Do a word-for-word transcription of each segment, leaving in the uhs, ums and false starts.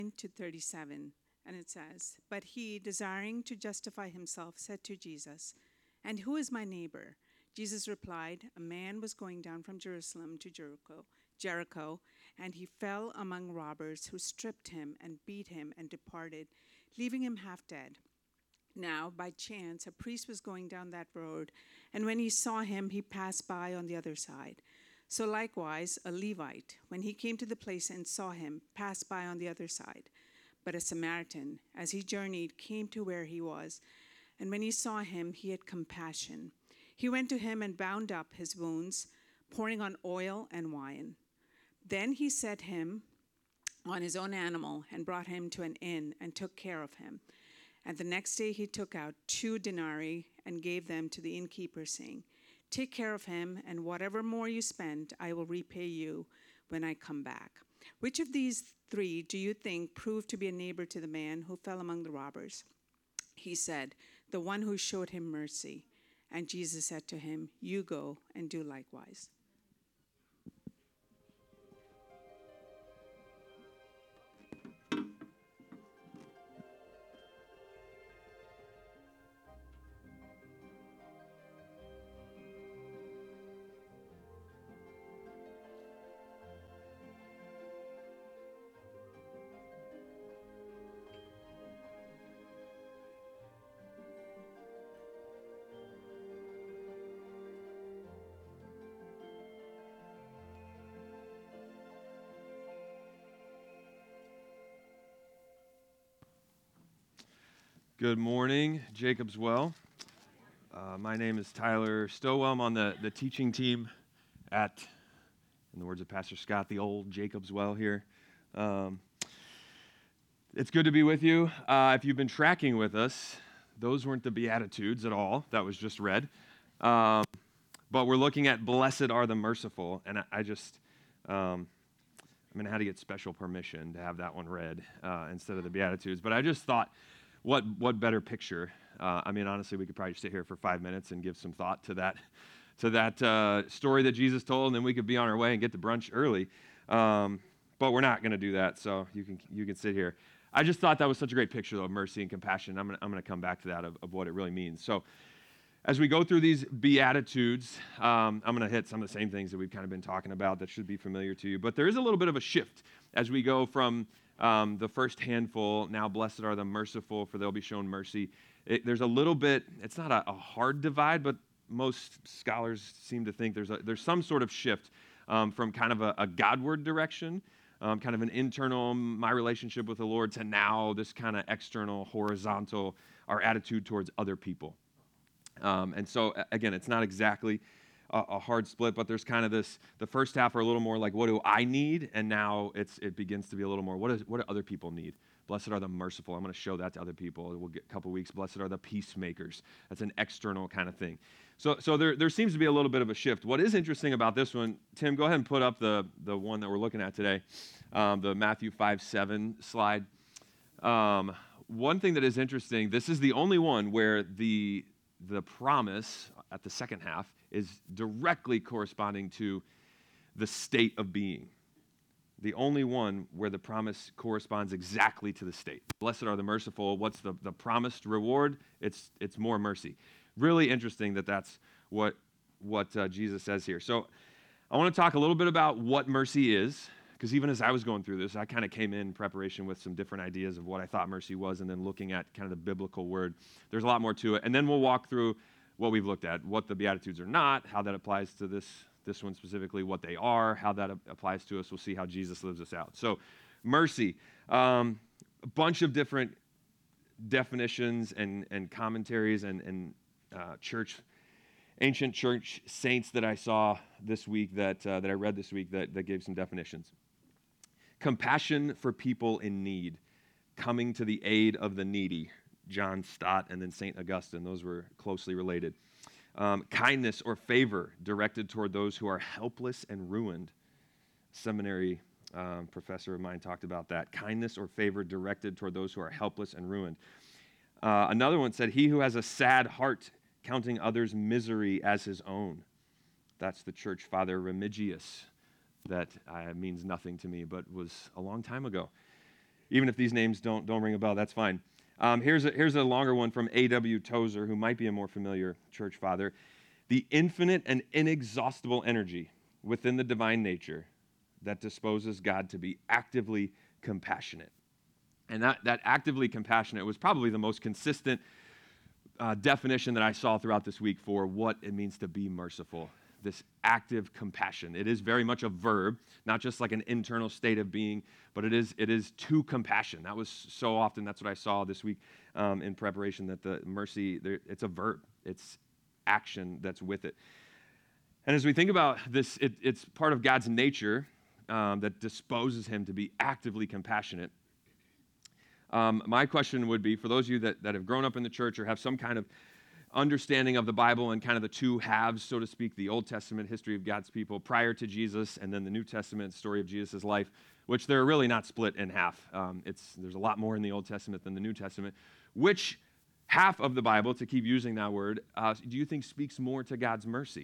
to thirty-seven, and it says, "But he, desiring to justify himself, said to Jesus, 'And who is my neighbor?' Jesus replied, 'A man was going down from Jerusalem to Jericho, Jericho, and he fell among robbers who stripped him and beat him and departed, leaving him half dead. Now, by chance, a priest was going down that road, and when he saw him, he passed by on the other side. So likewise, a Levite, when he came to the place and saw him, passed by on the other side. But a Samaritan, as he journeyed, came to where he was, and when he saw him, he had compassion. He went to him and bound up his wounds, pouring on oil and wine. Then he set him on his own animal and brought him to an inn and took care of him. And the next day he took out two denarii and gave them to the innkeeper, saying, 'Take care of him, and whatever more you spend, I will repay you when I come back.' Which of these three do you think proved to be a neighbor to the man who fell among the robbers?" He said, "The one who showed him mercy." And Jesus said to him, "You go and do likewise." Good morning, Jacob's Well. Uh, my name is Tyler Stowell. I'm on the, the teaching team at, in the words of Pastor Scott, the old Jacob's Well here. Um, it's good to be with you. Uh, if you've been tracking with us, those weren't the Beatitudes at all. That was just read. Um, but we're looking at blessed are the merciful, and I, I just, um, I'm going to have to get special permission to have that one read uh, instead of the Beatitudes. But I just thought, What what better picture? Uh, I mean, honestly, we could probably sit here for five minutes and give some thought to that to that uh, story that Jesus told, and then we could be on our way and get to brunch early. Um, but we're not going to do that, so you can you can sit here. I just thought that was such a great picture, though, of mercy and compassion. I'm gonna I'm gonna come back to that of, of what it really means. So, as we go through these Beatitudes, um, I'm going to hit some of the same things that we've kind of been talking about that should be familiar to you. But there is a little bit of a shift as we go from um, the first handful, now blessed are the merciful, for they'll be shown mercy. It, there's a little bit, it's not a, a hard divide, but most scholars seem to think there's, a, there's some sort of shift um, from kind of a, a Godward direction, um, kind of an internal, my relationship with the Lord, to now this kind of external, horizontal, our attitude towards other people. Um, and so, again, it's not exactly a, a hard split, but there's kind of this, the first half are a little more like, what do I need? And now it's it begins to be a little more, what, is, what do other people need? Blessed are the merciful. I'm going to show that to other people. We'll get a couple weeks. Blessed are the peacemakers. That's an external kind of thing. So so there, there seems to be a little bit of a shift. What is interesting about this one, Tim, go ahead and put up the, the one that we're looking at today, um, the Matthew five seven slide. Um, one thing that is interesting, this is the only one where the the promise at the second half is directly corresponding to the state of being. The only one where the promise corresponds exactly to the state. Blessed are the merciful. What's the, the promised reward? It's it's more mercy. Really interesting that that's what, what uh, Jesus says here. So I want to talk a little bit about what mercy is, because even as I was going through this, I kind of came in preparation with some different ideas of what I thought mercy was, and then looking at kind of the biblical word. There's a lot more to it. And then we'll walk through what we've looked at, what the Beatitudes are not, how that applies to this, this one specifically, what they are, how that applies to us. We'll see how Jesus lives us out. So mercy, um, a bunch of different definitions and, and commentaries and, and uh, church ancient church saints that I saw this week, that uh, that I read this week, that, that gave some definitions. Compassion for people in need, coming to the aid of the needy, John Stott and then Saint Augustine, those were closely related. Um, kindness or favor directed toward those who are helpless and ruined. Seminary um, professor of mine talked about that. Kindness or favor directed toward those who are helpless and ruined. Uh, another one said, he who has a sad heart, counting others' misery as his own. That's the church father Remigius. That uh, means nothing to me, but was a long time ago. even if these names don't, don't ring a bell, that's fine. Um, here's, a, here's a longer one from A W Tozer, who might be a more familiar church father. The infinite and inexhaustible energy within the divine nature that disposes God to be actively compassionate. And that, that actively compassionate was probably the most consistent uh, definition that I saw throughout this week for what it means to be merciful. This active compassion. It is very much a verb, not just like an internal state of being, but it is it is to compassion. That was so often, that's what I saw this week um, in preparation, that the mercy, it's a verb. It's action that's with it. And as we think about this, it, it's part of God's nature um, that disposes him to be actively compassionate. Um, my question would be, for those of you that, that have grown up in the church or have some kind of understanding of the Bible and kind of the two halves, so to speak, the Old Testament history of God's people prior to Jesus, and then the New Testament story of Jesus' life, which they're really not split in half. Um, it's there's a lot more in the Old Testament than the New Testament. Which half of the Bible, to keep using that word, uh, do you think speaks more to God's mercy?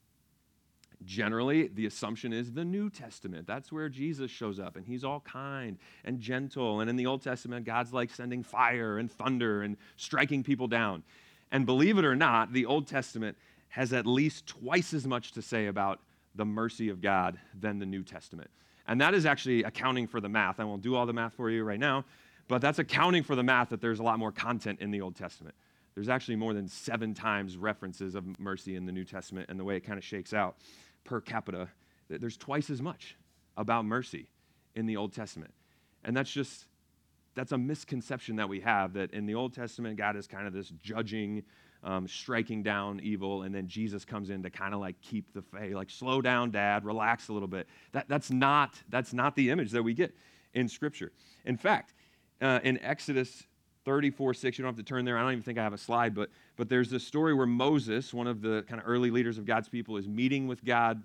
Generally, the assumption is the New Testament. That's where Jesus shows up, and he's all kind and gentle. And in the Old Testament, God's like sending fire and thunder and striking people down. And believe it or not, the Old Testament has at least twice as much to say about the mercy of God than the New Testament. And that is actually accounting for the math. I won't do all the math for you right now, but that's accounting for the math that there's a lot more content in the Old Testament. There's actually more than seven times references of mercy in the New Testament, and the way it kind of shakes out per capita, there's twice as much about mercy in the Old Testament. And that's just, that's a misconception that we have, that in the Old Testament, God is kind of this judging, um, striking down evil, and then Jesus comes in to kind of like keep the faith, like slow down, Dad, relax a little bit. That, that's not, that's not the image that we get in Scripture. In fact, uh, in Exodus thirty-four six, you don't have to turn there. I don't even think I have a slide, but but there's this story where Moses, one of the kind of early leaders of God's people, is meeting with God,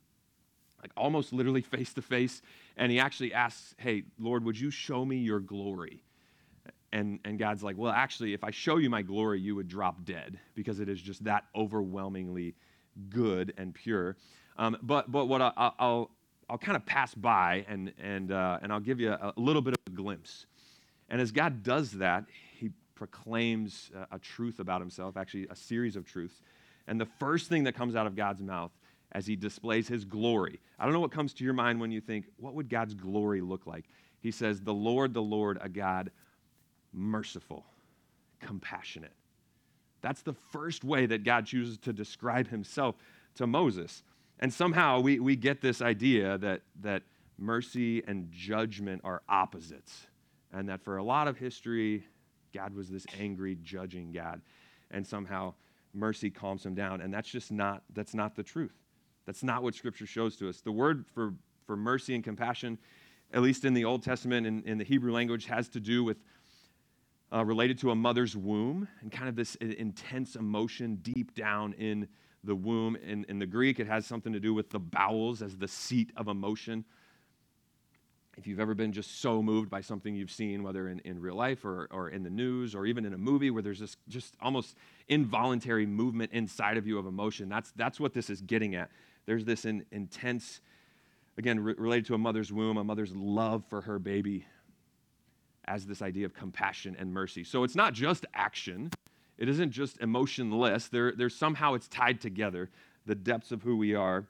like almost literally face to face, and he actually asks, hey, Lord, would you show me your glory? And, and God's like, well, actually, if I show you my glory, you would drop dead, because it is just that overwhelmingly good and pure. Um, but but what I, I'll I'll kind of pass by, and and uh, and I'll give you a, a little bit of a glimpse. And as God does that, he proclaims a, a truth about himself, actually a series of truths. And the first thing that comes out of God's mouth as he displays his glory, I don't know what comes to your mind when you think, what would God's glory look like? He says, the Lord, the Lord, a God merciful, compassionate. That's the first way that God chooses to describe himself to Moses. And somehow we, we get this idea that, that mercy and judgment are opposites. And that for a lot of history, God was this angry, judging God. And somehow mercy calms him down. And that's just not, that's not the truth. That's not what Scripture shows to us. The word for, for mercy and compassion, at least in the Old Testament and in, in the Hebrew language, has to do with, uh, related to a mother's womb, and kind of this intense emotion deep down in the womb. In, in the Greek, it has something to do with the bowels as the seat of emotion. If you've ever been just so moved by something you've seen, whether in, in real life or, or in the news or even in a movie, where there's this just almost involuntary movement inside of you of emotion, that's that's what this is getting at. There's this in, intense, again, re- related to a mother's womb, a mother's love for her baby, as this idea of compassion and mercy. So it's not just action. It isn't just emotionless. There, there's somehow it's tied together, the depths of who we are,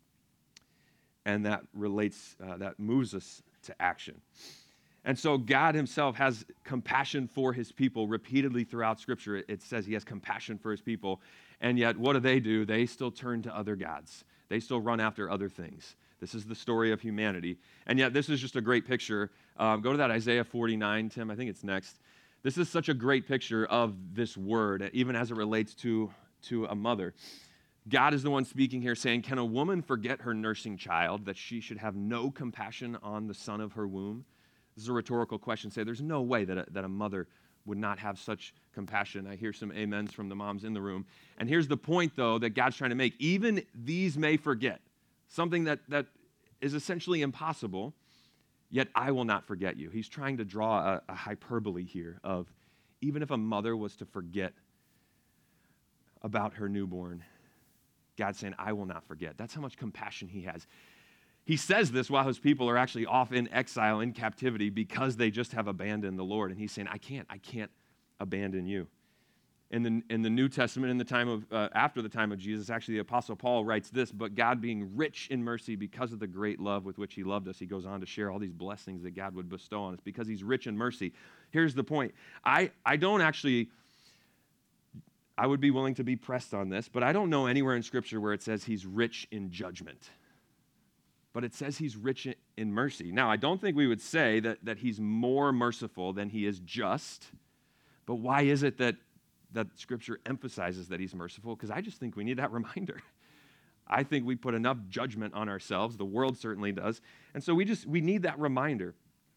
and that relates, uh, that moves us to action. And so God himself has compassion for his people repeatedly throughout Scripture. It, it says he has compassion for his people. And yet, what do they do? They still turn to other gods. They still run after other things. This is the story of humanity. And yet, this is just a great picture. Um, go to that Isaiah forty-nine, Tim. I think it's next. This is such a great picture of this word, even as it relates to, to a mother. God is the one speaking here, saying, can a woman forget her nursing child, that she should have no compassion on the son of her womb? This is a rhetorical question. Say, there's no way that a, that a mother would not have such compassion. I hear some amens from the moms in the room. And here's the point, though, that God's trying to make. Even these may forget, something that, that is essentially impossible, yet I will not forget you. He's trying to draw a, a hyperbole here of, even if a mother was to forget about her newborn, God's saying, I will not forget. That's how much compassion he has. He says this while his people are actually off in exile, in captivity, because they just have abandoned the Lord. And he's saying, I can't, I can't abandon you. In the, in the New Testament, in the time of, uh, after the time of Jesus, actually the Apostle Paul writes this, but God being rich in mercy because of the great love with which he loved us, he goes on to share all these blessings that God would bestow on us because he's rich in mercy. Here's the point. I, I don't actually, I would be willing to be pressed on this, but I don't know anywhere in Scripture where it says he's rich in judgment. But it says he's rich in, in mercy. Now, I don't think we would say that, that he's more merciful than he is just, but why is it that that Scripture emphasizes that he's merciful? Because I just think we need that reminder. I think we put enough judgment on ourselves. The world certainly does. And so we just, we need that reminder.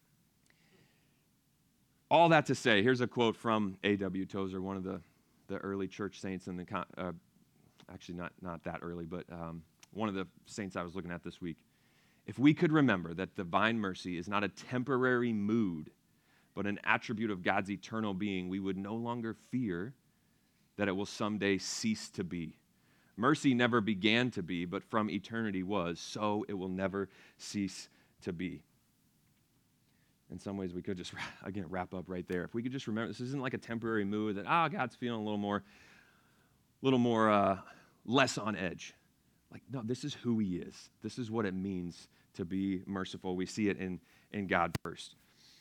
All that to say, here's a quote from A W Tozer, one of the, the early church saints in the, uh, actually not, not that early, but um, one of the saints I was looking at this week. If we could remember that divine mercy is not a temporary mood, but an attribute of God's eternal being, we would no longer fear that it will someday cease to be. Mercy never began to be, but from eternity was, so it will never cease to be. In some ways, we could just, again, wrap up right there. If we could just remember, this isn't like a temporary mood that, ah, oh, God's feeling a little more, little more, uh, less on edge. Like, no, this is who he is. This is what it means to be merciful. We see it in, in God first.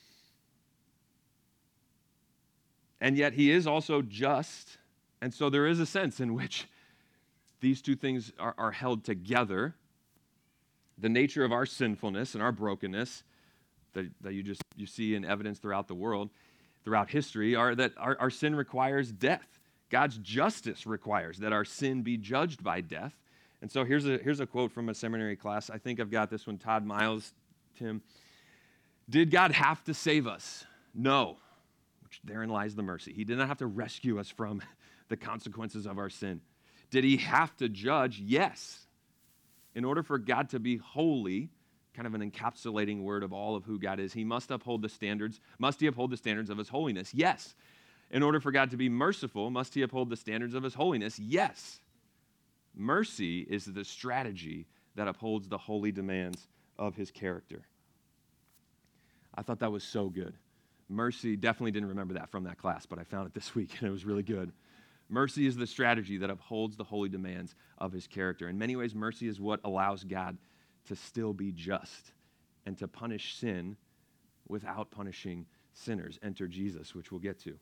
And yet he is also just. And so there is a sense in which these two things are, are held together. The nature of our sinfulness and our brokenness that, that you just you see in evidence throughout the world, throughout history, are that our, our sin requires death. God's justice requires that our sin be judged by death. And so here's a here's a quote from a seminary class. I think I've got this one. Todd Miles, Tim. Did God have to save us? No. Which therein lies the mercy. He did not have to rescue us from the consequences of our sin. Did he have to judge? Yes. In order for God to be holy, kind of an encapsulating word of all of who God is, he must uphold the standards. Must he uphold the standards of his holiness? Yes. In order for God to be merciful, must he uphold the standards of his holiness? Yes. Mercy is the strategy that upholds the holy demands of his character. I thought that was so good. Mercy, definitely didn't remember that from that class, but I found it this week and it was really good. Mercy is the strategy that upholds the holy demands of his character. In many ways, mercy is what allows God to still be just and to punish sin without punishing sinners. Enter Jesus, which we'll get to.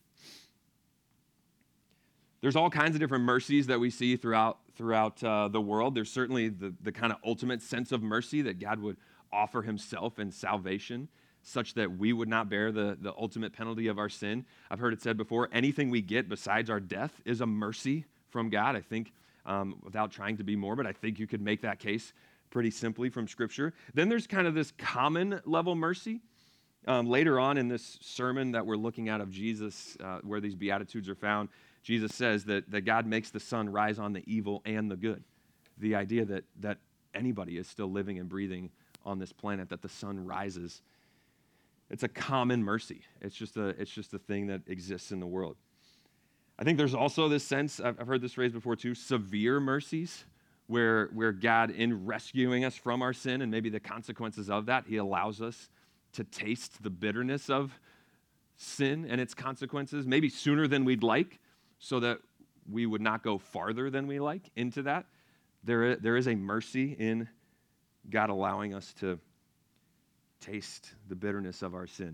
There's all kinds of different mercies that we see throughout throughout uh, the world. There's certainly the, the kind of ultimate sense of mercy that God would offer himself in salvation, such that we would not bear the, the ultimate penalty of our sin. I've heard it said before, anything we get besides our death is a mercy from God. I think, um, without trying to be morbid, I think you could make that case pretty simply from Scripture. Then there's kind of this common level mercy. Um, later on in this sermon that we're looking at of Jesus, uh, where these Beatitudes are found, Jesus says that, that God makes the sun rise on the evil and the good. The idea that, that anybody is still living and breathing on this planet, that the sun rises. It's a common mercy. It's just a, it's just a thing that exists in the world. I think there's also this sense, I've heard this phrase before too, severe mercies, where, where God, in rescuing us from our sin and maybe the consequences of that, he allows us to taste the bitterness of sin and its consequences, maybe sooner than we'd like, so that we would not go farther than we like into that. There, there is a mercy in God allowing us to taste the bitterness of our sin.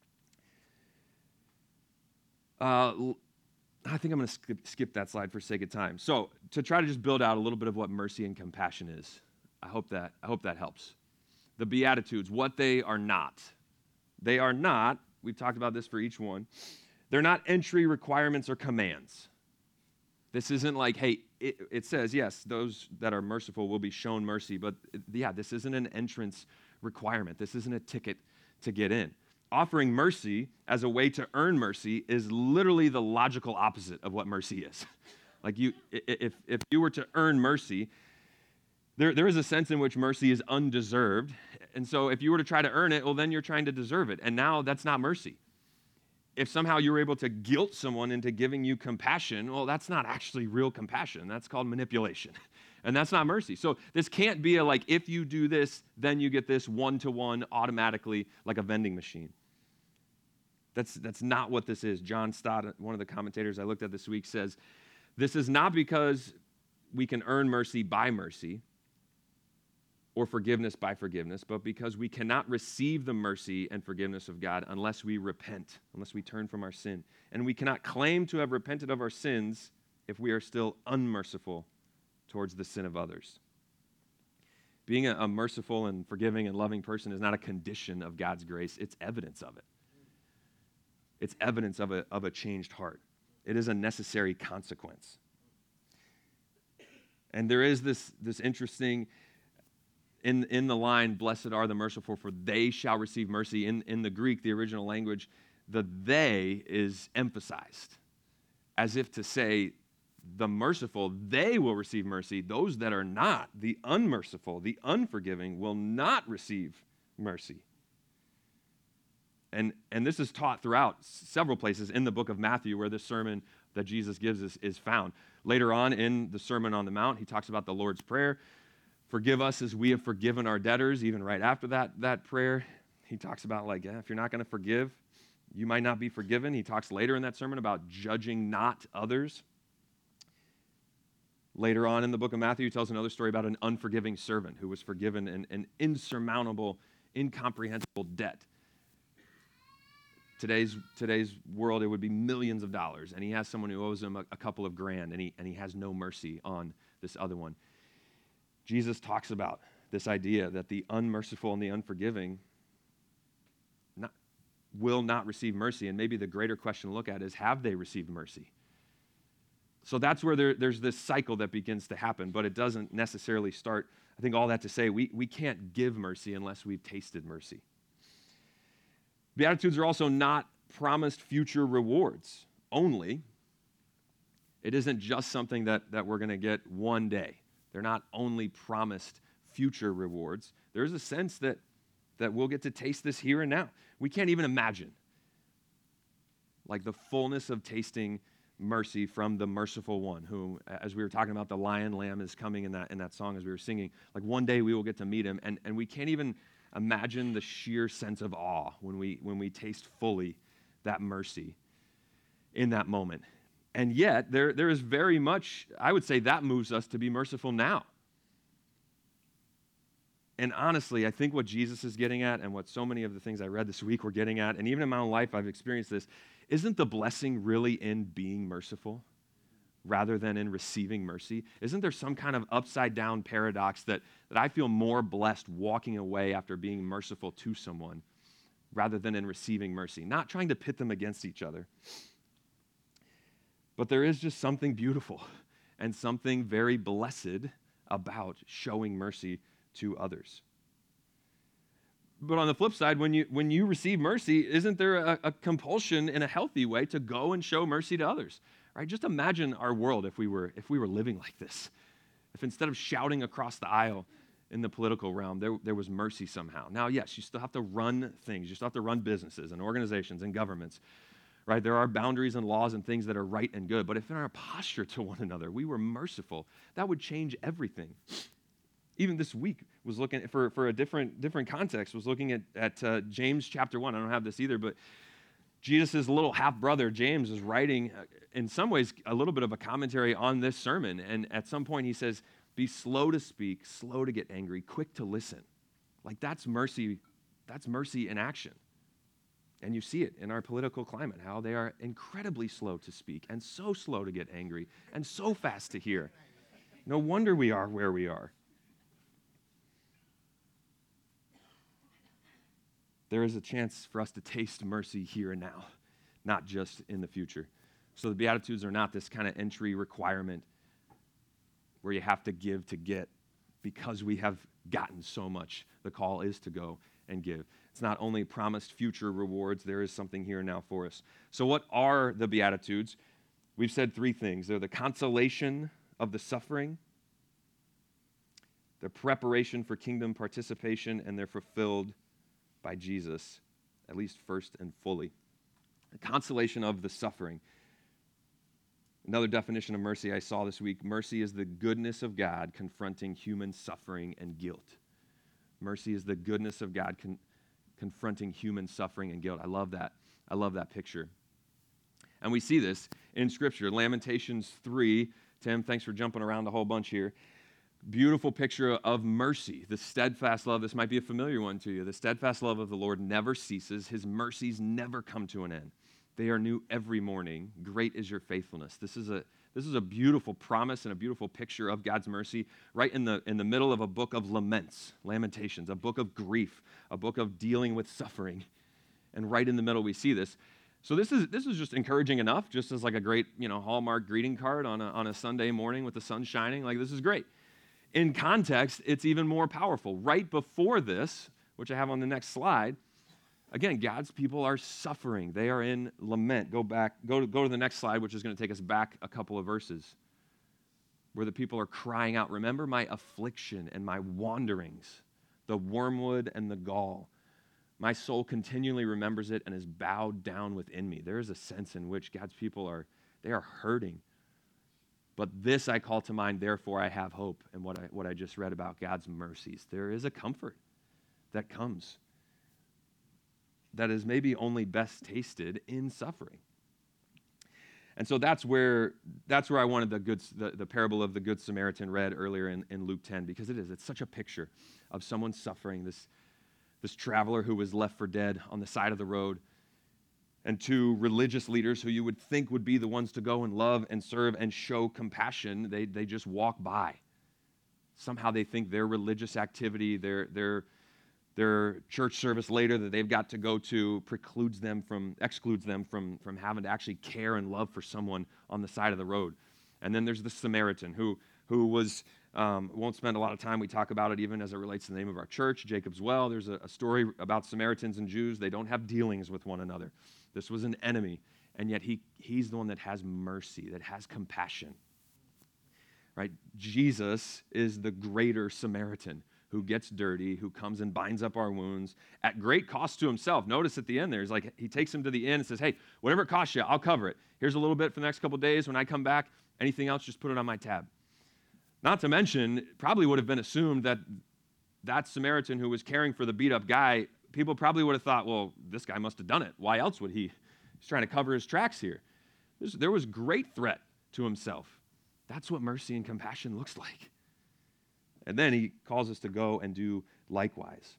Uh, I think I'm going to skip, skip that slide for sake of time. So to try to just build out a little bit of what mercy and compassion is, I hope that I hope that helps. The Beatitudes, what they are not. They are not, we've talked about this for each one, they're not entry requirements or commands. This isn't like, hey, it, it says, yes, those that are merciful will be shown mercy, but yeah, this isn't an entrance requirement. This isn't a ticket to get in. Offering mercy as a way to earn mercy is literally the logical opposite of what mercy is. Like you, if if you were to earn mercy, there, there is a sense in which mercy is undeserved. And so if you were to try to earn it, well, then you're trying to deserve it. And now that's not mercy. If somehow you were able to guilt someone into giving you compassion, well, that's not actually real compassion. That's called manipulation. And that's not mercy. So this can't be a like, if you do this, then you get this one-to-one automatically like a vending machine. That's, that's not what this is. John Stott, one of the commentators I looked at this week, says, this is not because we can earn mercy by mercy or forgiveness by forgiveness, but because we cannot receive the mercy and forgiveness of God unless we repent, unless we turn from our sin. And we cannot claim to have repented of our sins if we are still unmerciful towards the sin of others. Being a, a merciful and forgiving and loving person is not a condition of God's grace. It's evidence of it. It's evidence of a, of a changed heart. It is a necessary consequence. And there is this, this interesting, in, in the line, blessed are the merciful, for they shall receive mercy. In, in the Greek, the original language, the they is emphasized, as if to say, the merciful, they will receive mercy. Those that are not, the unmerciful, the unforgiving, will not receive mercy. And, and this is taught throughout several places in the book of Matthew where this sermon that Jesus gives us is found. Later on in the Sermon on the Mount, he talks about the Lord's Prayer. Forgive us as we have forgiven our debtors. Even right after that, that prayer, he talks about like, yeah, if you're not going to forgive, you might not be forgiven. He talks later in that sermon about judging not others. Later on in the book of Matthew, he tells another story about an unforgiving servant who was forgiven an, an insurmountable, incomprehensible debt. Today's, today's world, it would be millions of dollars, and he has someone who owes him a, a couple of grand, and he, and he has no mercy on this other one. Jesus talks about this idea that the unmerciful and the unforgiving not, will not receive mercy, and maybe the greater question to look at is, have they received mercy? So that's where there, there's this cycle that begins to happen, but it doesn't necessarily start. I think all that to say, we, we can't give mercy unless we've tasted mercy. Beatitudes are also not promised future rewards only. It isn't just something that, that we're going to get one day. They're not only promised future rewards. There's a sense that, that we'll get to taste this here and now. We can't even imagine like the fullness of tasting mercy from the merciful one, who, as we were talking about, the lion lamb is coming in that in that song as we were singing. Like one day we will get to meet him, and, and we can't even imagine the sheer sense of awe when we when we taste fully that mercy in that moment. And yet, there there is very much, I would say, that moves us to be merciful now. And honestly, I think what Jesus is getting at, and what so many of the things I read this week were getting at, and even in my own life I've experienced this, isn't the blessing really in being merciful rather than in receiving mercy? Isn't there some kind of upside down paradox that, that I feel more blessed walking away after being merciful to someone rather than in receiving mercy? Not trying to pit them against each other, but there is just something beautiful and something very blessed about showing mercy to others. But on the flip side, when you when you receive mercy, isn't there a, a compulsion in a healthy way to go and show mercy to others? Right? Just imagine our world if we were if we were living like this. If instead of shouting across the aisle in the political realm, there, there was mercy somehow. Now, yes, you still have to run things. You still have to run businesses and organizations and governments. Right? There are boundaries and laws and things that are right and good. But if in our posture to one another we were merciful, that would change everything. Even this week was looking for, for a different different context, was looking at, at uh, James chapter one. I don't have this either, but Jesus' little half-brother, James, is writing, uh, in some ways, a little bit of a commentary on this sermon. And at some point he says, be slow to speak, slow to get angry, quick to listen. Like that's mercy, that's mercy in action. And you see it in our political climate, how they are incredibly slow to speak and so slow to get angry and so fast to hear. No wonder we are where we are. There is a chance for us to taste mercy here and now, not just in the future. So the Beatitudes are not this kind of entry requirement where you have to give to get because we have gotten so much. The call is to go and give. It's not only promised future rewards, there is something here and now for us. So what are the Beatitudes? We've said three things. They're the consolation of the suffering, the preparation for kingdom participation, and they're fulfilled by Jesus, at least first and fully. The consolation of the suffering. Another definition of mercy I saw this week: mercy is the goodness of God confronting human suffering and guilt. Mercy is the goodness of God con- confronting human suffering and guilt. I love that. I love that picture. And we see this in Scripture. Lamentations three. Tim, thanks for jumping around a whole bunch here. Beautiful picture of mercy, the steadfast love. This might be a familiar one to you. The steadfast love of the Lord never ceases. His mercies never come to an end. They are new every morning. Great is your faithfulness. This is a this is a beautiful promise and a beautiful picture of God's mercy right in the in the middle of a book of laments, Lamentations, a book of grief, a book of dealing with suffering. And right in the middle we see this. So this is this is just encouraging enough, just as like a great, you know, Hallmark greeting card on a, on a Sunday morning with the sun shining. Like, this is great. In context, it's even more powerful. Right before this, which I have on the next slide, again, God's people are suffering. They are in lament. Go back, go to, go to the next slide, which is going to take us back a couple of verses, where the people are crying out, remember my affliction and my wanderings, the wormwood and the gall. My soul continually remembers it and is bowed down within me. There is a sense in which God's people are, they are hurting. But this I call to mind, therefore I have hope. And what I, what I just read about God's mercies, there is a comfort that comes that is maybe only best tasted in suffering. And so that's where that's where I wanted the good the, the parable of the Good Samaritan read earlier in, in Luke ten, because it is. It's such a picture of someone suffering, this, this traveler who was left for dead on the side of the road, and two religious leaders who you would think would be the ones to go and love and serve and show compassion. They, they just walk by. Somehow they think their religious activity, their, their, their church service later that they've got to go to precludes them from, excludes them from, from having to actually care and love for someone on the side of the road. And then there's the Samaritan who, who was, um, won't spend a lot of time. We talk about it even as it relates to the name of our church, Jacob's Well. There's a, a story about Samaritans and Jews. They don't have dealings with one another. This was an enemy, and yet he, he's the one that has mercy, that has compassion. Right? Jesus is the greater Samaritan who gets dirty, who comes and binds up our wounds at great cost to himself. Notice at the end there, he's like, he takes him to the inn and says, hey, whatever it costs you, I'll cover it. Here's a little bit for the next couple of days. When I come back, anything else, just put it on my tab. Not to mention, it probably would have been assumed that that Samaritan who was caring for the beat-up guy, people probably would have thought, well, this guy must have done it. Why else would he? He's trying to cover his tracks here. There's, there was great threat to himself. That's what mercy and compassion looks like. And then he calls us to go and do likewise.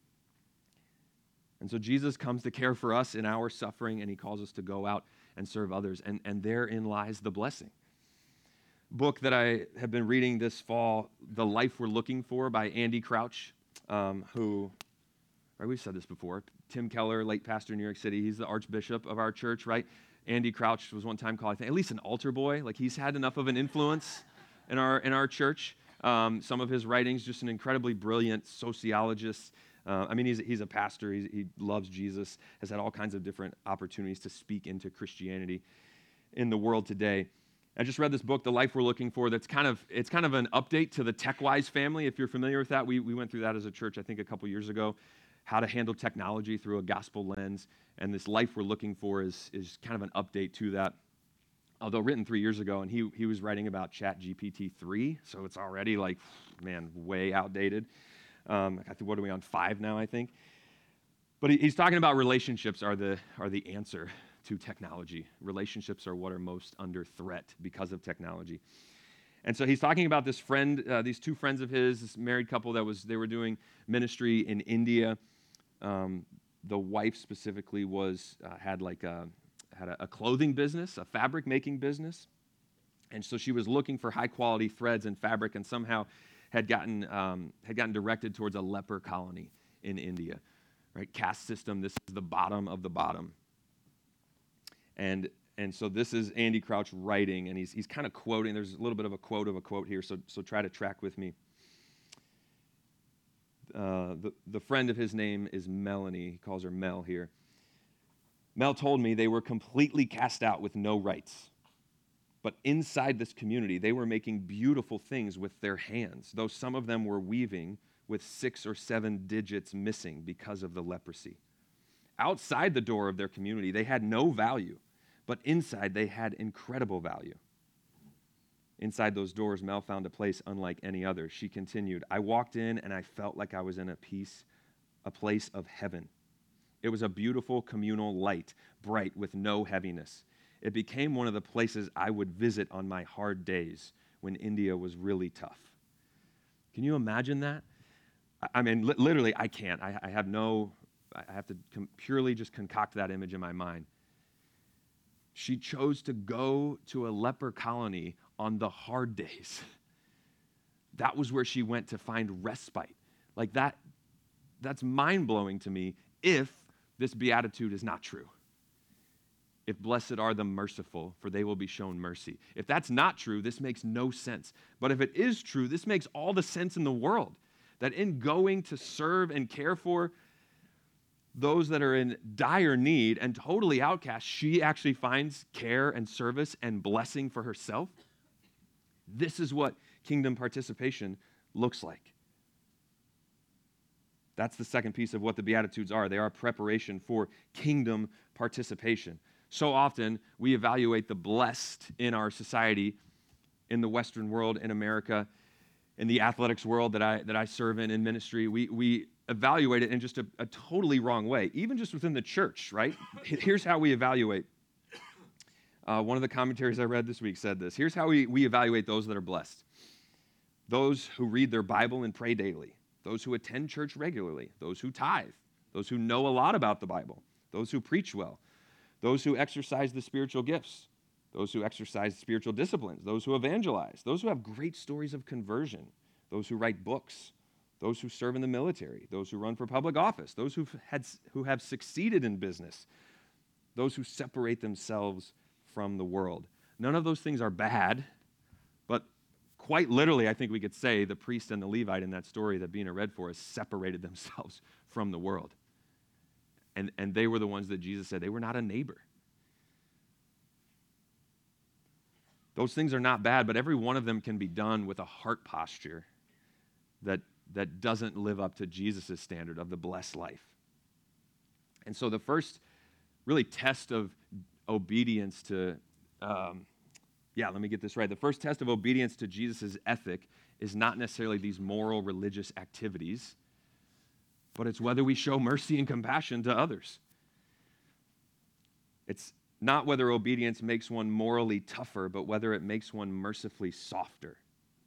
And so Jesus comes to care for us in our suffering, and he calls us to go out and serve others. And, and therein lies the blessing. Book that I have been reading this fall, The Life We're Looking For by Andy Crouch, um, who, right, we've said this before, Tim Keller, late pastor in New York City, he's the archbishop of our church, right? Andy Crouch was one time called, I think, at least an altar boy. Like, he's had enough of an influence in our in our church. Um, some of his writings, just an incredibly brilliant sociologist. Uh, I mean, he's, he's a pastor. He's, he loves Jesus, has had all kinds of different opportunities to speak into Christianity in the world today. I just read this book, The Life We're Looking For, that's kind of, it's kind of an update to the TechWise family. If you're familiar with that, we, we went through that as a church, I think, a couple years ago, how to handle technology through a gospel lens. And this Life We're Looking For is, is kind of an update to that. Although written three years ago, and he he was writing about Chat G P T three, so it's already like, man, way outdated. Um, I think, what are we on, five now, I think? But he, he's talking about relationships are the are the answer to technology. Relationships are what are most under threat because of technology. And so he's talking about this friend, uh, these two friends of his, this married couple that was, they were doing ministry in India. Um, the wife specifically was, uh, had like a, had a, a clothing business, a fabric making business. And so she was looking for high quality threads and fabric, and somehow had gotten, um, had gotten directed towards a leper colony in India, right? Caste system, this is the bottom of the bottom. And and so this is Andy Crouch writing, and he's he's kind of quoting. There's a little bit of a quote of a quote here, so so try to track with me. Uh, the, the friend of his name is Melanie. He calls her Mel here. Mel told me they were completely cast out with no rights. But inside this community, they were making beautiful things with their hands, though some of them were weaving with six or seven digits missing because of the leprosy. Outside the door of their community, they had no value, but inside they had incredible value. Inside those doors, Mel found a place unlike any other. She continued, I walked in and I felt like I was in a peace, a place of heaven. It was a beautiful communal light, bright with no heaviness. It became one of the places I would visit on my hard days when India was really tough. Can you imagine that? I, I mean, li- literally, I can't. I, I have no, I have to com- purely just concoct that image in my mind. She chose to go to a leper colony on the hard days. That was where she went to find respite. Like that, that's mind-blowing to me if this beatitude is not true. If blessed are the merciful, for they will be shown mercy. If that's not true, this makes no sense. But if it is true, this makes all the sense in the world. That in going to serve and care for those that are in dire need and totally outcast, she actually finds care and service and blessing for herself. This is what kingdom participation looks like. That's the second piece of what the Beatitudes are. They are preparation for kingdom participation. So often, we evaluate the blessed in our society, in the Western world, in America, in the athletics world that I that I serve in in ministry. We we evaluate it in just a, a totally wrong way, even just within the church, right? Here's how we evaluate. Uh, one of the commentaries I read this week said this. Here's how we, we evaluate those that are blessed. Those who read their Bible and pray daily. Those who attend church regularly. Those who tithe. Those who know a lot about the Bible. Those who preach well. Those who exercise the spiritual gifts. Those who exercise spiritual disciplines. Those who evangelize. Those who have great stories of conversion. Those who write books. Those who serve in the military. Those who run for public office. Those who've had, who have succeeded in business. Those who separate themselves from the world. None of those things are bad, but quite literally, I think we could say the priest and the Levite in that story that Bina read for us separated themselves from the world. And, and they were the ones that Jesus said they were not a neighbor. Those things are not bad, but every one of them can be done with a heart posture that, that doesn't live up to Jesus' standard of the blessed life. And so the first really test of obedience to, um, yeah, let me get this right. The first test of obedience to Jesus' ethic is not necessarily these moral religious activities, but it's whether we show mercy and compassion to others. It's not whether obedience makes one morally tougher, but whether it makes one mercifully softer.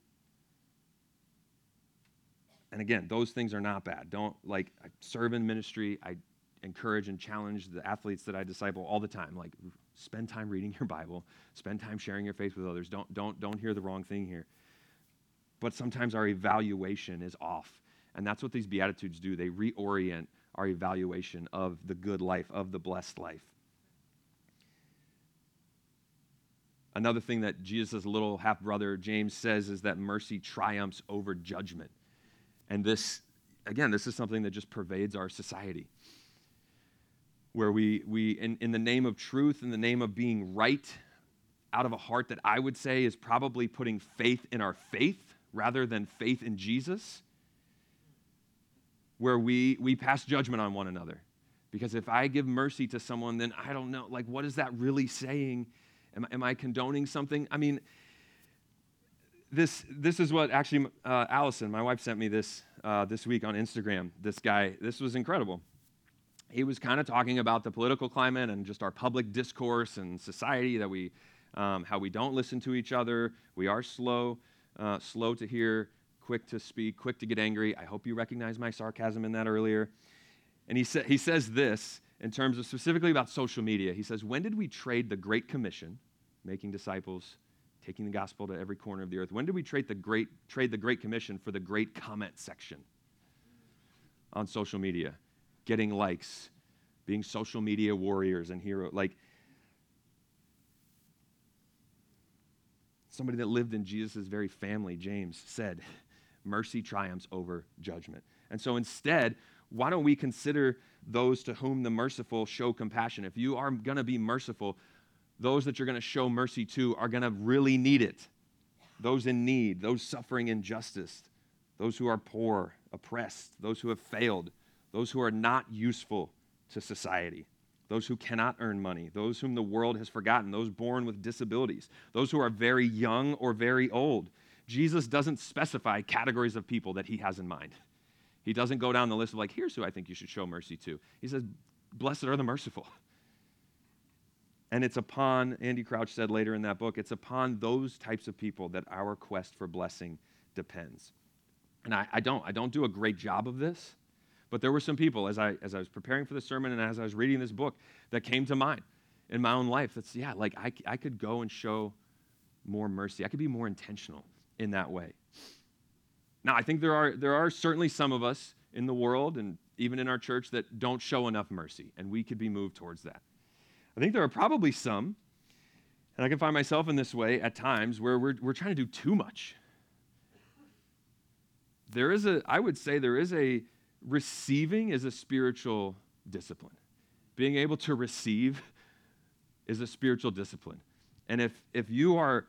And again, those things are not bad. Don't, like, I serve in ministry. I encourage and challenge the athletes that I disciple all the time. Like, spend time reading your Bible. Spend time sharing your faith with others. Don't, don't, don't hear the wrong thing here. But sometimes our evaluation is off. And that's what these Beatitudes do. They reorient our evaluation of the good life, of the blessed life. Another thing that Jesus' little half-brother James says is that mercy triumphs over judgment. And this, again, this is something that just pervades our society. Where we, we in, in the name of truth, in the name of being right, out of a heart that I would say is probably putting faith in our faith rather than faith in Jesus, where we, we pass judgment on one another. Because if I give mercy to someone, then I don't know, like, what is that really saying? Am, am I condoning something? I mean, this this is what actually uh, Allison, my wife, sent me this uh, this week on Instagram. This guy, this was incredible. He was kind of talking about the political climate and just our public discourse and society, that we, um, how we don't listen to each other. We are slow, uh, slow to hear, quick to speak, quick to get angry. I hope you recognize my sarcasm in that earlier. And he, sa- he says this in terms of specifically about social media. He says, when did we trade the Great Commission, making disciples, taking the gospel to every corner of the earth? When did we trade the Great, trade the Great Commission for the great comment section on social media? Getting likes, being social media warriors and heroes. Like, somebody that lived in Jesus' very family, James, said, mercy triumphs over judgment. And so instead, why don't we consider those to whom the merciful show compassion? If you are going to be merciful, those that you're going to show mercy to are going to really need it. Those in need, those suffering injustice, those who are poor, oppressed, those who have failed, those who are not useful to society. those who cannot earn money, those whom the world has forgotten, those born with disabilities, those who are very young or very old. Jesus doesn't specify categories of people that he has in mind. He doesn't go down the list of like, here's who I think you should show mercy to. He says, blessed are the merciful. And it's upon, Andy Crouch said later in that book, it's upon those types of people that our quest for blessing depends. And I, I don't, I don't do a great job of this, but there were some people as I as I was preparing for the sermon and as I was reading this book that came to mind in my own life. That's, yeah, like I, I could go and show more mercy. I could be more intentional in that way. Now, I think there are there are certainly some of us in the world and even in our church that don't show enough mercy, and we could be moved towards that. I think there are probably some, and I can find myself in this way at times, where we're we're trying to do too much. There is a, I would say there is a, receiving is a spiritual discipline. Being able to receive is a spiritual discipline. And if if you are,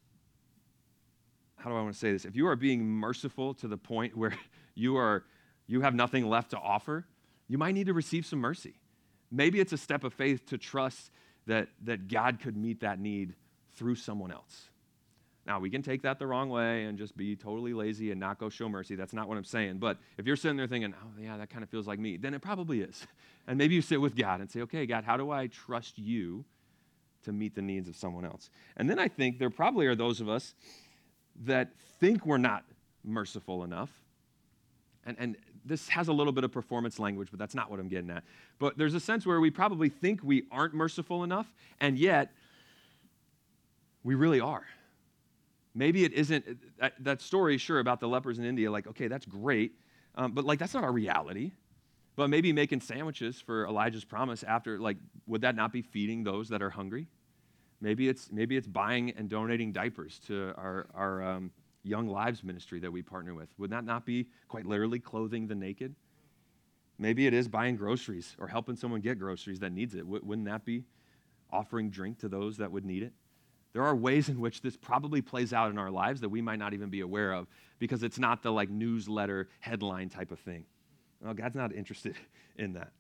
how do I want to say this? If you are being merciful to the point where you are, you have nothing left to offer, you might need to receive some mercy. Maybe it's a step of faith to trust that, that God could meet that need through someone else. Now, we can take that the wrong way and just be totally lazy and not go show mercy. That's not what I'm saying. But if you're sitting there thinking, oh, yeah, that kind of feels like me, then it probably is. And maybe you sit with God and say, okay, God, how do I trust you to meet the needs of someone else? And then I think there probably are those of us that think we're not merciful enough. And, and this has a little bit of performance language, but that's not what I'm getting at. But there's a sense where we probably think we aren't merciful enough, and yet we really are. Maybe it isn't, that, that story, sure, about the lepers in India, like, okay, that's great, um, but like that's not our reality. But maybe making sandwiches for Elijah's promise after, like, would that not be feeding those that are hungry? Maybe it's maybe it's buying and donating diapers to our, our um, Young Lives ministry that we partner with. Would that not be quite literally clothing the naked? Maybe it is buying groceries or helping someone get groceries that needs it. W- wouldn't that be offering drink to those that would need it? There are ways in which this probably plays out in our lives that we might not even be aware of because it's not the like newsletter headline type of thing. Well, God's not interested in that.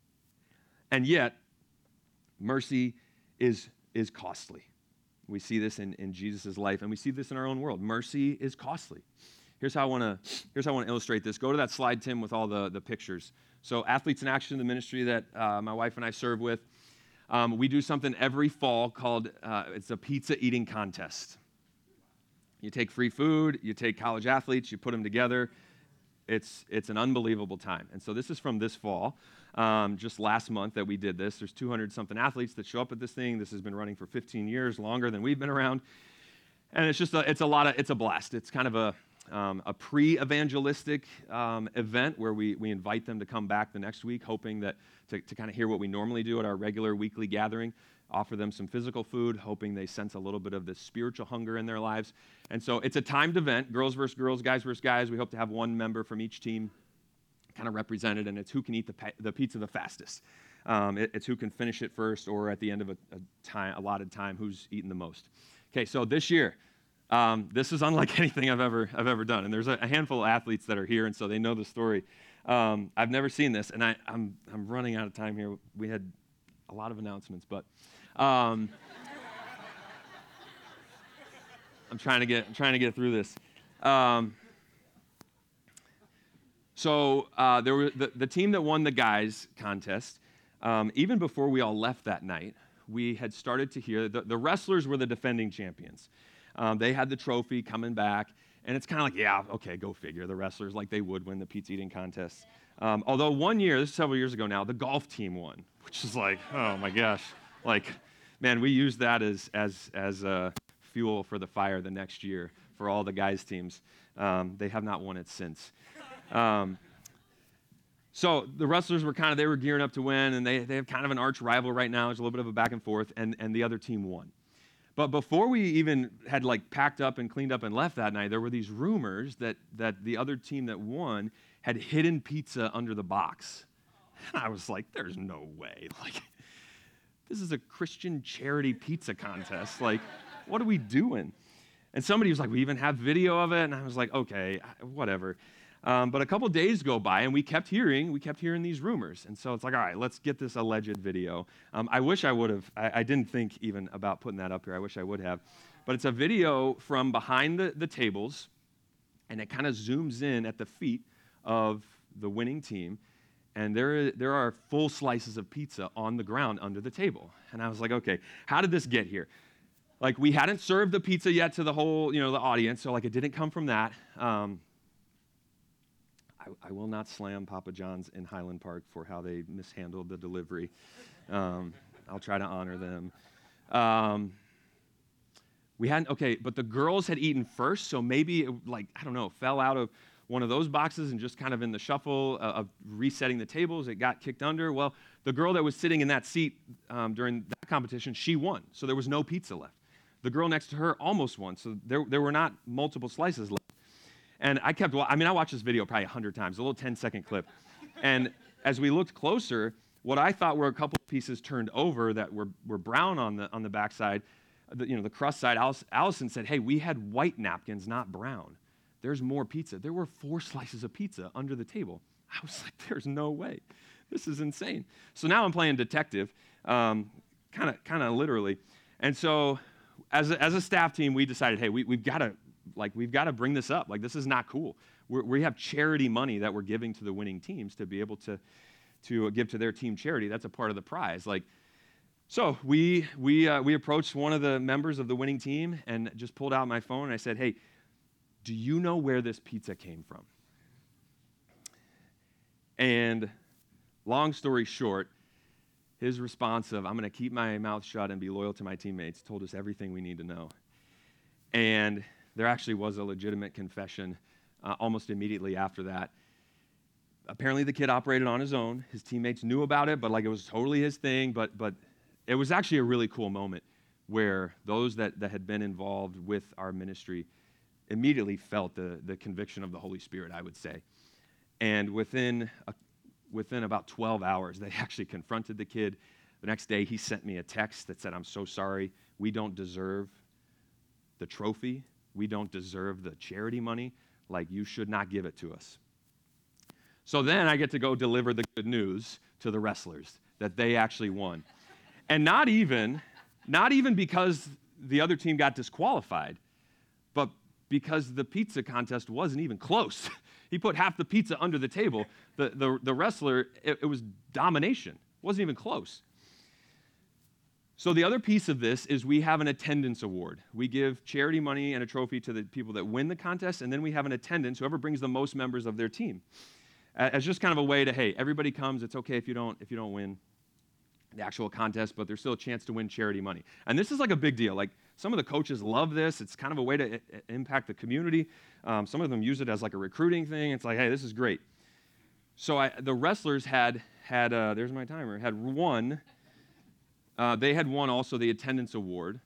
And yet, mercy is, is costly. We see this in, in Jesus' life, and we see this in our own world. Mercy is costly. Here's how I want to here's how I want to illustrate this. Go to that slide, Tim, with all the, the pictures. So Athletes in Action, the ministry that uh, my wife and I serve with, Um, we do something every fall called, uh, it's a pizza eating contest. You take free food, you take college athletes, you put them together. It's it's an unbelievable time. And so this is from this fall, um, just last month that we did this. There's two hundred something athletes that show up at this thing. This has been running for fifteen years, longer than we've been around. And it's just, a, it's a lot of, it's a blast. It's kind of a, um, a pre-evangelistic um, event where we, we invite them to come back the next week, hoping that to, to kind of hear what we normally do at our regular weekly gathering, offer them some physical food, hoping they sense a little bit of this spiritual hunger in their lives. And so it's a timed event, girls versus girls, guys versus guys. We hope to have one member from each team kind of represented, and it's who can eat the, pa- the pizza the fastest. Um, it, it's who can finish it first, or at the end of a, a time, allotted time, who's eaten the most. Okay, so this year, um, this is unlike anything I've ever I've ever done, and there's a, a handful of athletes that are here, and so they know the story. Um, I've never seen this, and I, I'm I'm running out of time here. We had a lot of announcements, but um, I'm trying to get I'm trying to get through this. Um, so uh, there were the, the team that won the guys contest. Um, even before we all left that night, we had started to hear the, the wrestlers were the defending champions. Um, they had the trophy coming back, and it's kind of like, yeah, okay, go figure. The wrestlers, like they would win the pizza eating contest. Um, although one year, this is several years ago now, the golf team won, which is like, oh my gosh, like, man, we used that as as as uh, fuel for the fire the next year for all the guys' teams. Um, they have not won it since. Um, So the wrestlers were kind of, they were gearing up to win, and they, they have kind of an arch rival right now. It's a little bit of a back and forth, and, and the other team won. But before we even had like packed up and cleaned up and left that night, there were these rumors that, that the other team that won had hidden pizza under the box. And I was like, there's no way. Like, this is a Christian charity pizza contest. Like, what are we doing? And somebody was like, we even have video of it. And I was like, okay, whatever. Um, but a couple days go by, and we kept hearing, we kept hearing these rumors. And so it's like, all right, let's get this alleged video. Um, I wish I would have. I, I didn't think even about putting that up here. I wish I would have. But it's a video from behind the, the tables, and it kind of zooms in at the feet of the winning team. And there, there are full slices of pizza on the ground under the table. And I was like, okay, how did this get here? Like, we hadn't served the pizza yet to the whole, you know, the audience, so like it didn't come from that. Um, I, I will not slam Papa John's in Highland Park for how they mishandled the delivery. Um, I'll try to honor them. Um, we hadn't, okay, but the girls had eaten first, so maybe it, like, I don't know, fell out of one of those boxes and just kind of in the shuffle uh, of resetting the tables, it got kicked under. Well, the girl that was sitting in that seat um, during that competition, she won, so there was no pizza left. The girl next to her almost won, so there, there were not multiple slices left. And I kept, I mean, I watched this video probably a hundred times, a little ten-second clip. And as we looked closer, what I thought were a couple pieces turned over that were, were brown on the on the backside, the, you know, the crust side, Allison said, hey, we had white napkins, not brown. There's more pizza. There were four slices of pizza under the table. I was like, there's no way. This is insane. So now I'm playing detective, kind of kind of literally. And so as a, as a staff team, we decided, hey, we, we've got to like we've got to bring this up. Like, this is not cool. We're, we have charity money that we're giving to the winning teams to be able to, to give to their team charity. That's a part of the prize. Like, so we, we, uh, we approached one of the members of the winning team and just pulled out my phone and I said, hey, do you know where this pizza came from? And long story short, his response of, I'm going to keep my mouth shut and be loyal to my teammates, told us everything we need to know. And there actually was a legitimate confession uh, almost immediately after that. Apparently the kid operated on his own. His teammates knew about it, but like it was totally his thing. But but it was actually a really cool moment where those that, that had been involved with our ministry immediately felt the, the conviction of the Holy Spirit, I would say. And within a, within about twelve hours, they actually confronted the kid. The next day, he sent me a text that said, I'm so sorry. We don't deserve the trophy. We don't deserve the charity money. Like, you should not give it to us. So then I get to go deliver the good news to the wrestlers that they actually won. And not even, not even because the other team got disqualified, but because the pizza contest wasn't even close. He put half the pizza under the table. The, the, the wrestler, it, it was domination. It wasn't even close. So the other piece of this is we have an attendance award. We give charity money and a trophy to the people that win the contest, and then we have an attendance, whoever brings the most members of their team. As just kind of a way to, hey, everybody comes. It's okay if you don't if you don't win the actual contest, but there's still a chance to win charity money. And this is like a big deal. Like, some of the coaches love this. It's kind of a way to I- impact the community. Um, some of them use it as like a recruiting thing. It's like, hey, this is great. So I, the wrestlers had, had uh, there's my timer, had won. Uh, they had won also the attendance award.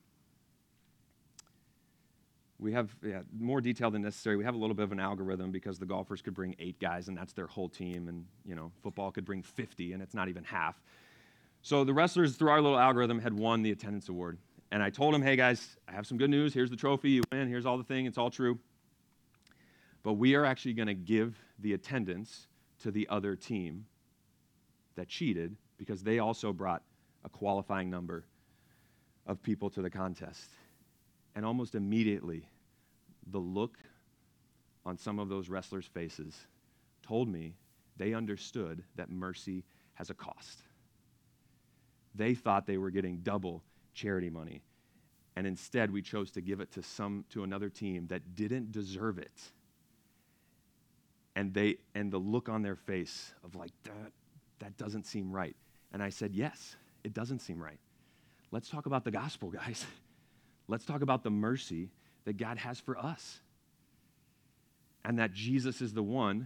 We have yeah, more detail than necessary. We have a little bit of an algorithm because the golfers could bring eight guys, and that's their whole team. And, you know, football could bring fifty, and it's not even half. So the wrestlers, through our little algorithm, had won the attendance award. And I told them, hey, guys, I have some good news. Here's the trophy. You win. Here's all the thing. It's all true. But we are actually going to give the attendance to the other team that cheated because they also brought a qualifying number of people to the contest. And almost immediately, the look on some of those wrestlers' faces told me they understood that mercy has a cost. They thought they were getting double charity money, and instead we chose to give it to some to another team that didn't deserve it. And they and the look on their face of like, that, that doesn't seem right. And I said, yes, it doesn't seem right. Let's talk about the gospel, guys. Let's talk about the mercy that God has for us. And that Jesus is the one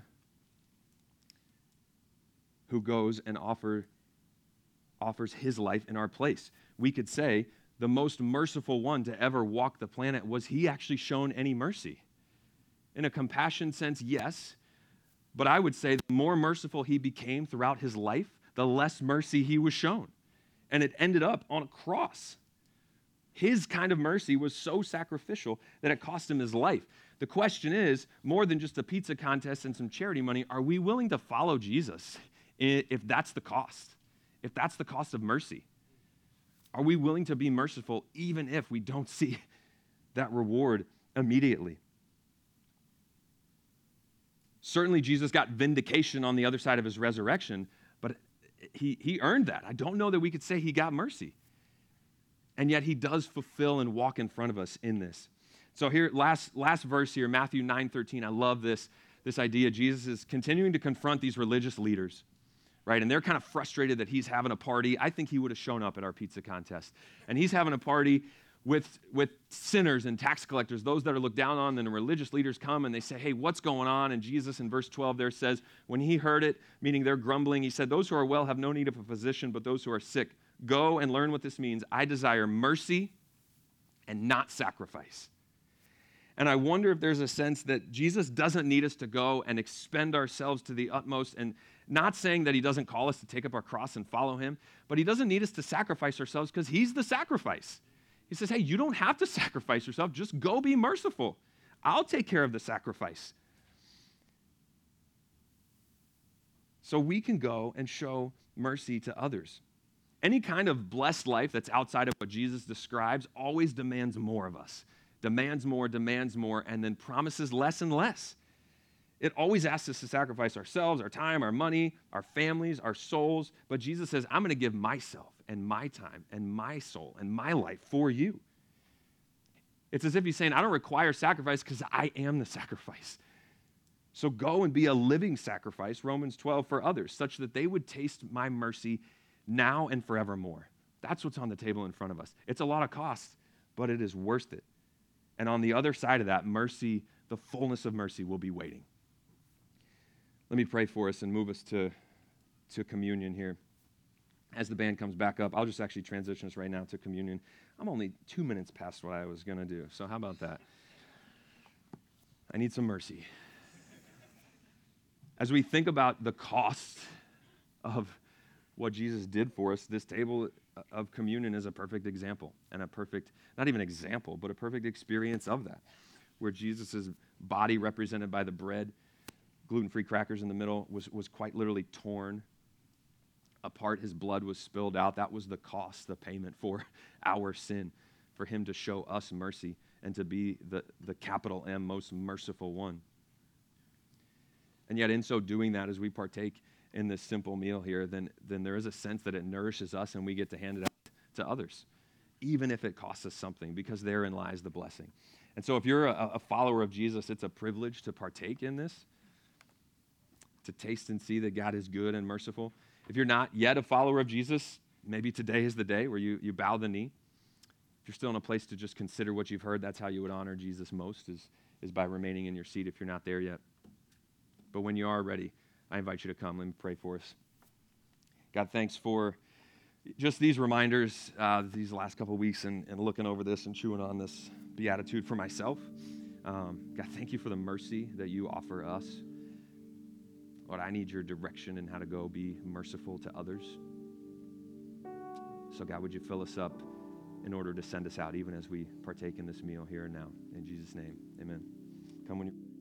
who goes and offer, offers his life in our place. We could say the most merciful one to ever walk the planet, was he actually shown any mercy? In a compassion sense, yes. But I would say the more merciful he became throughout his life, the less mercy he was shown. And it ended up on a cross. His kind of mercy was so sacrificial that it cost him his life. The question is, more than just a pizza contest and some charity money, are we willing to follow Jesus if that's the cost? If that's the cost of mercy? Are we willing to be merciful even if we don't see that reward immediately? Certainly, Jesus got vindication on the other side of his resurrection, but he, he earned that. I don't know that we could say he got mercy. And yet he does fulfill and walk in front of us in this. So here, last, last verse here, Matthew nine thirteen, I love this, this idea. Jesus is continuing to confront these religious leaders, right? And they're kind of frustrated that he's having a party. I think he would have shown up at our pizza contest. And he's having a party with, with sinners and tax collectors, those that are looked down on. And the religious leaders come and they say, hey, what's going on? And Jesus in verse twelve there says, when he heard it, meaning they're grumbling, he said, those who are well have no need of a physician, but those who are sick. Go and learn what this means. I desire mercy and not sacrifice. And I wonder if there's a sense that Jesus doesn't need us to go and expend ourselves to the utmost, and not saying that he doesn't call us to take up our cross and follow him, but he doesn't need us to sacrifice ourselves because he's the sacrifice. He says, hey, you don't have to sacrifice yourself. Just go be merciful. I'll take care of the sacrifice. So we can go and show mercy to others. Any kind of blessed life that's outside of what Jesus describes always demands more of us. Demands more, demands more, and then promises less and less. It always asks us to sacrifice ourselves, our time, our money, our families, our souls. But Jesus says, I'm going to give myself and my time and my soul and my life for you. It's as if he's saying, I don't require sacrifice because I am the sacrifice. So go and be a living sacrifice, Romans twelve, for others, such that they would taste my mercy now and forevermore. That's what's on the table in front of us. It's a lot of cost, but it is worth it. And on the other side of that, mercy, the fullness of mercy will be waiting. Let me pray for us and move us to, to communion here. As the band comes back up, I'll just actually transition us right now to communion. I'm only two minutes past what I was going to do, so how about that? I need some mercy. As we think about the cost of what Jesus did for us, this table of communion is a perfect example, and a perfect, not even example, but a perfect experience of that, where Jesus' body, represented by the bread, gluten-free crackers in the middle, was, was quite literally torn apart. His blood was spilled out. That was the cost, the payment for our sin, for him to show us mercy and to be the, the capital M, most merciful one. And yet in so doing that, as we partake in this simple meal here, then, then there is a sense that it nourishes us and we get to hand it out to others, even if it costs us something, because therein lies the blessing. And so if you're a, a follower of Jesus, it's a privilege to partake in this, to taste and see that God is good and merciful. If you're not yet a follower of Jesus, maybe today is the day where you, you bow the knee. If you're still in a place to just consider what you've heard, that's how you would honor Jesus most, is, is by remaining in your seat if you're not there yet. But when you are ready, I invite you to come. Let me pray for us. God, thanks for just these reminders uh, these last couple of weeks and, and looking over this and chewing on this beatitude for myself. Um, God, thank you for the mercy that you offer us. Lord, I need your direction in how to go be merciful to others. So God, would you fill us up in order to send us out even as we partake in this meal here and now. In Jesus' name, amen. Come when you